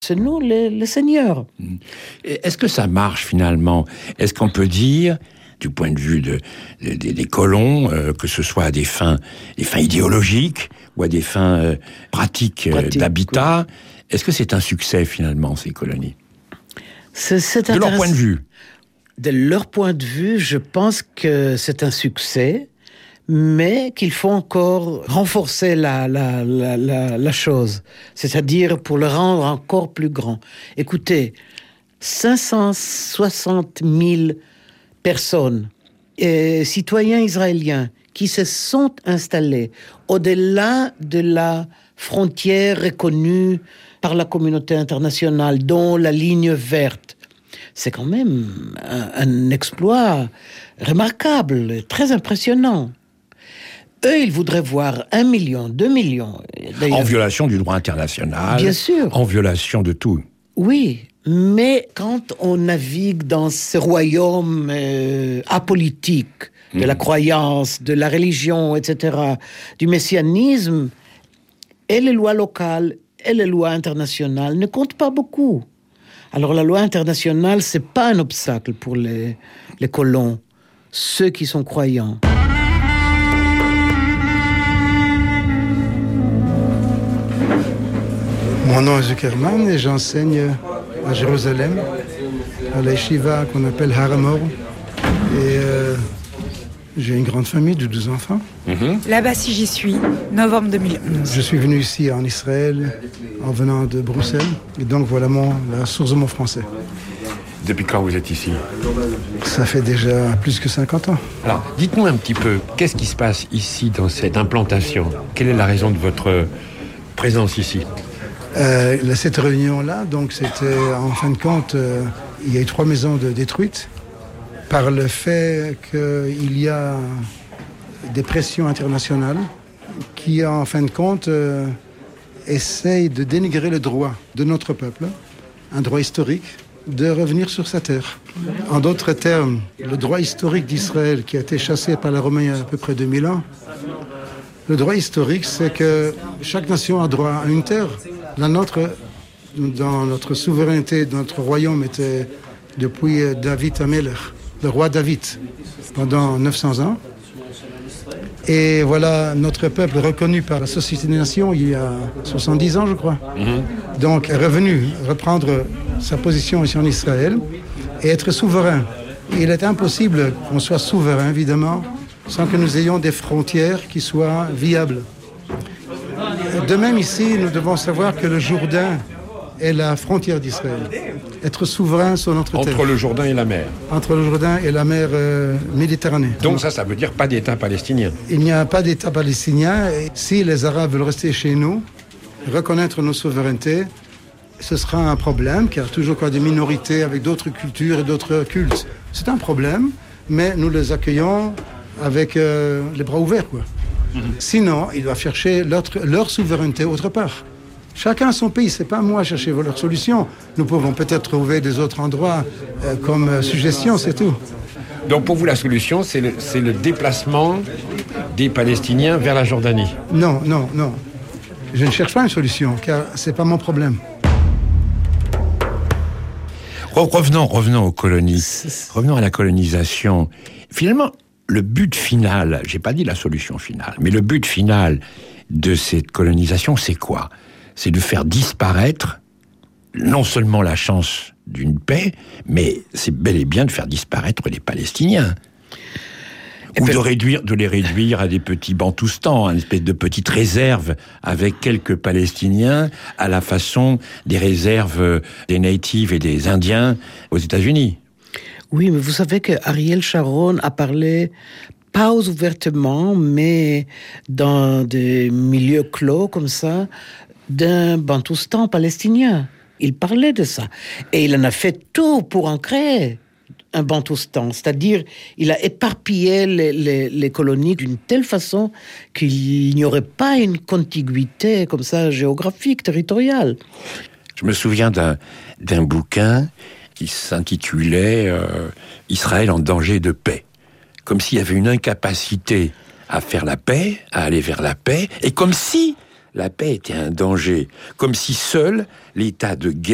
C'est nous, les seigneurs. Est-ce que ça marche finalement ? Est-ce qu'on peut dire, du point de vue des colons, que ce soit à des fins idéologiques ou à des fins pratiques d'habitat, est-ce que c'est un succès finalement, ces colonies ? C'est de leur point de vue. De leur point de vue, je pense que c'est un succès, mais qu'il faut encore renforcer la chose, c'est-à-dire pour le rendre encore plus grand. Écoutez, 560 000 personnes, citoyens israéliens, qui se sont installés au-delà de la frontière reconnue par la communauté internationale, dont la ligne verte. C'est quand même un exploit remarquable, très impressionnant. Eux, ils voudraient voir 1 million, 2 millions. En violation du droit international. Bien sûr. En violation de tout. Oui, mais quand on navigue dans ce royaume apolitique, de la croyance, de la religion, etc., du messianisme, et les lois locales et les lois internationales ne comptent pas beaucoup. Alors la loi internationale, c'est pas un obstacle pour les colons, ceux qui sont croyants. Mon nom est Zuckerman et j'enseigne à Jérusalem, à la yeshiva qu'on appelle Har Hamor. Et j'ai une grande famille de 12 enfants. Là-bas, si j'y suis, novembre 2011. Je suis venu ici en Israël en venant de Bruxelles. Et donc voilà la source de mon français. Depuis quand vous êtes ici ? Ça fait déjà plus que 50 ans. Alors, dites-nous un petit peu, qu'est-ce qui se passe ici dans cette implantation ? Quelle est la raison de votre présence ici ? Cette réunion-là, donc c'était en fin de compte, il y a eu 3 maisons détruites par le fait qu'il y a des pressions internationales qui, en fin de compte, essayent de dénigrer le droit de notre peuple, un droit historique, de revenir sur sa terre. En d'autres termes, le droit historique d'Israël, qui a été chassé par les Romains il y a à peu près 2000 ans, le droit historique, c'est que chaque nation a droit à une terre. La nôtre, dans notre souveraineté, notre royaume était depuis David Amelech, le roi David, pendant 900 ans. Et voilà notre peuple reconnu par la Société des Nations il y a 70 ans, je crois. Donc, est revenu reprendre sa position ici en Israël et être souverain. Il est impossible qu'on soit souverain, évidemment, sans que nous ayons des frontières qui soient viables. De même ici, nous devons savoir que le Jourdain est la frontière d'Israël. Être souverain sur notre terre. Entre le Jourdain et la mer. Entre le Jourdain et la mer Méditerranée. Donc ça veut dire pas d'État palestinien. Il n'y a pas d'État palestinien. Et si les Arabes veulent rester chez nous, reconnaître nos souverainetés, ce sera un problème, car toujours qu'il y a des minorités avec d'autres cultures et d'autres cultes. C'est un problème, mais nous les accueillons avec les bras ouverts, quoi. Sinon, ils doivent chercher leur souveraineté autre part. Chacun son pays, c'est pas moi chercher leur solution. Nous pouvons peut-être trouver des autres endroits comme suggestion, c'est tout. Donc pour vous, la solution, c'est le déplacement des Palestiniens vers la Jordanie ? Non. Je ne cherche pas une solution, car c'est pas mon problème. Revenons aux colonies. Revenons à la colonisation. Finalement, le but final, j'ai pas dit la solution finale, mais le but final de cette colonisation, c'est quoi ? C'est de faire disparaître non seulement la chance d'une paix, mais c'est bel et bien de faire disparaître les Palestiniens. Ou de les réduire à des petits bantoustans, une espèce de petite réserve avec quelques Palestiniens à la façon des réserves des natives et des Indiens aux États-Unis. Oui, mais vous savez que Ariel Sharon a parlé, pas ouvertement, mais dans des milieux clos comme ça, d'un bantoustan palestinien. Il parlait de ça. Et il en a fait tout pour en créer un bantoustan. C'est-à-dire, il a éparpillé les colonies d'une telle façon qu'il n'y aurait pas une contiguïté comme ça géographique, territoriale. Je me souviens d'un bouquin qui s'intitulait « Israël en danger de paix ». Comme s'il y avait une incapacité à faire la paix, à aller vers la paix, et comme si la paix était un danger, comme si seul l'état de guerre